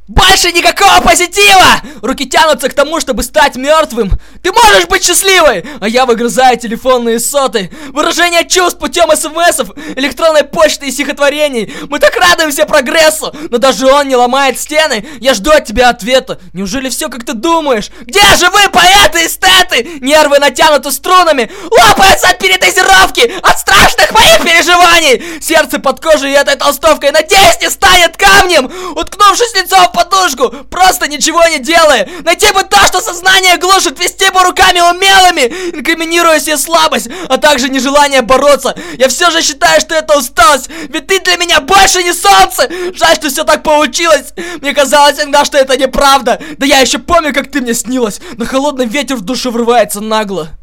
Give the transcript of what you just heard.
Больше никакого позитива! Руки тянутся к тому, чтобы стать мертвым. Ты можешь быть счастливой! А я выгрызаю телефонные соты. Выражение чувств путем смсов, электронной почты и стихотворений. Мы так радуемся прогрессу, но даже он не ломает стены. Я жду от тебя ответа. Неужели все как ты думаешь? Где же вы, поэты, эстеты? Нервы натянуты струнами, лопаются от передозировки, от страшных моих переживаний. Сердце под кожей этой толстовкой, надеюсь, не станет камнем. Уткнувшись лицом в подушку, просто ничего не делая. Найти бы то, что сознание глушит, вести бы руками умелыми, инкриминируя себе слабость, а также нежелание бороться. Я все же считаю, что это усталость, ведь ты для меня больше не солнце. Жаль, что все так получилось. Мне казалось всегда, что это неправда. Да я еще помню, как ты мне снилась, но холодный ветер в душу врывается нагло.